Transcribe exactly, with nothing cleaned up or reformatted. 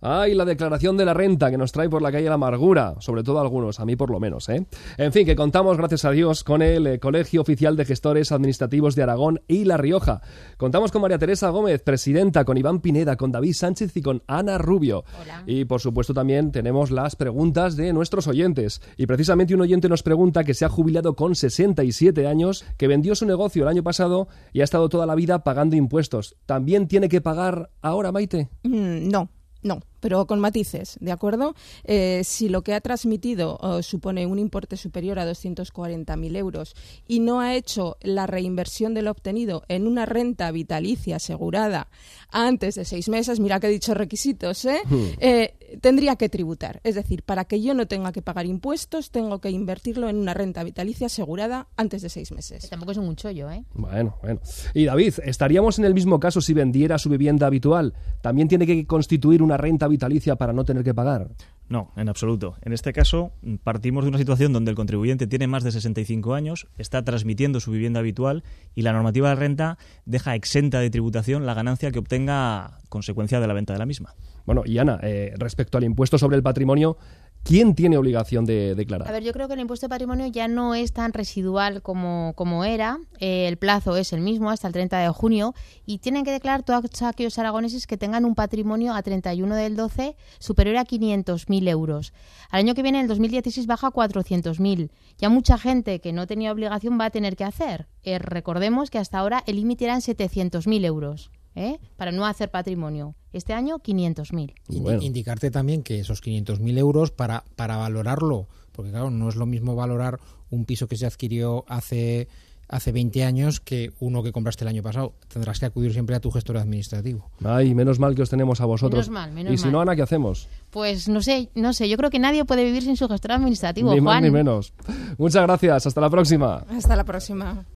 Ay, la declaración de la renta que nos trae por la calle la amargura, sobre todo algunos, a mí por lo menos, ¿eh? En fin, que contamos, gracias a Dios, con el eh, Colegio Oficial de Gestores Administrativos de Aragón y La Rioja. Contamos con María Teresa Gómez, presidenta, con Iván Pineda, con David Sánchez y con Ana Rubio. Hola. Y, por supuesto, también tenemos las preguntas de nuestros oyentes. Y precisamente un oyente nos pregunta que se ha jubilado con sesenta y siete años, que vendió su negocio el año pasado y ha estado toda la vida pagando impuestos. ¿También tiene que pagar ahora, Maite? Mm, no. No, pero con matices, ¿de acuerdo? Eh, si lo que ha transmitido oh, supone un importe superior a doscientos cuarenta mil euros y no ha hecho la reinversión de lo obtenido en una renta vitalicia asegurada antes de seis meses, mira que he dicho requisitos, ¿eh? Hmm. eh tendría que tributar. Es decir, para que yo no tenga que pagar impuestos, tengo que invertirlo en una renta vitalicia asegurada antes de seis meses. Que tampoco es un chollo, ¿eh? Bueno, bueno. Y David, ¿estaríamos en el mismo caso si vendiera su vivienda habitual? ¿También tiene que constituir una renta vitalicia para no tener que pagar? No, en absoluto. En este caso, partimos de una situación donde el contribuyente tiene más de sesenta y cinco años, está transmitiendo su vivienda habitual y la normativa de renta deja exenta de tributación la ganancia que obtenga consecuencia de la venta de la misma. Bueno, y Ana, eh, respecto al impuesto sobre el patrimonio, ¿quién tiene obligación de declarar? A ver, yo creo que el impuesto de patrimonio ya no es tan residual como, como era. Eh, el plazo es el mismo, hasta el treinta de junio, y tienen que declarar todos aquellos aragoneses que tengan un patrimonio a treinta y uno del doce superior a quinientos mil euros. Al año que viene, en el dos mil dieciséis, baja a cuatrocientos mil. Ya mucha gente que no tenía obligación va a tener que hacer. Eh, recordemos que hasta ahora el límite eran setecientos mil euros. ¿Eh? Para no hacer patrimonio. Este año, quinientos mil. Bueno. Indicarte también que esos quinientos mil euros para, para valorarlo, porque claro, no es lo mismo valorar un piso que se adquirió hace, hace veinte años que uno que compraste el año pasado. Tendrás que acudir siempre a tu gestor administrativo. Ay, menos mal que os tenemos a vosotros. Menos mal, menos y si mal. no, Ana, ¿qué hacemos? Pues no sé, no sé. Yo creo que nadie puede vivir sin su gestor administrativo, ni Juan. Ni más ni menos. Muchas gracias. Hasta la próxima. Hasta la próxima.